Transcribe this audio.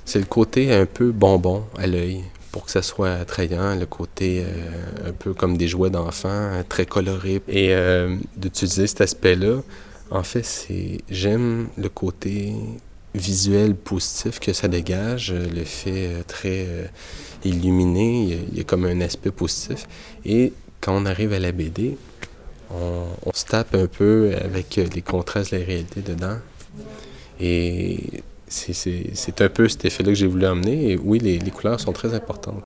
C'est le côté un peu bonbon à l'œil, pour que ça soit attrayant, le côté un peu comme des jouets d'enfants, très coloré. Et d'utiliser cet aspect-là, en fait, j'aime le côté visuel positif que ça dégage, le fait très illuminé, il y a comme un aspect positif. Et quand on arrive à la BD, on se tape un peu avec les contrastes de la réalité dedans. Et c'est un peu cet effet-là que j'ai voulu emmener. Et oui, les couleurs sont très importantes.